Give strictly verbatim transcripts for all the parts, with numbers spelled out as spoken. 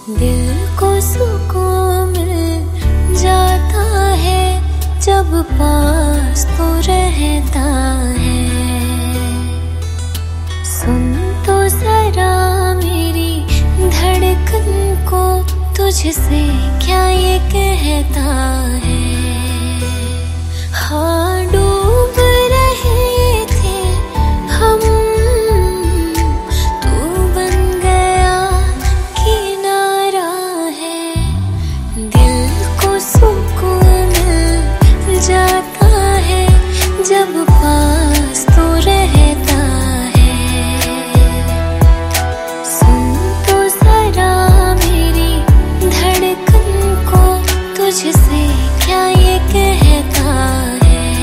दिल को सुकून मिल जाता है जब पास तो रहता है। सुन तो जरा मेरी धड़कन को, तुझसे क्या ये कहता है। हाँ डूब रहे थे हम, तू बन गया किनारा है। दिल को सुकून मिल जाता है जब पास तो रहता है। सुन तो जरा मेरी धड़कन को, तुझसे क्या ये कहता है।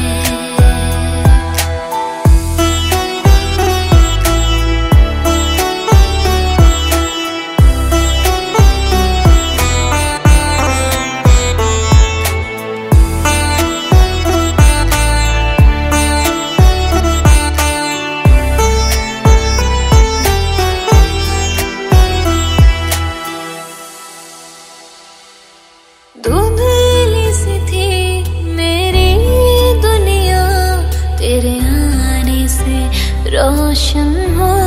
धुंधली सी थी मेरी दुनिया, तेरे आने से रोशन हो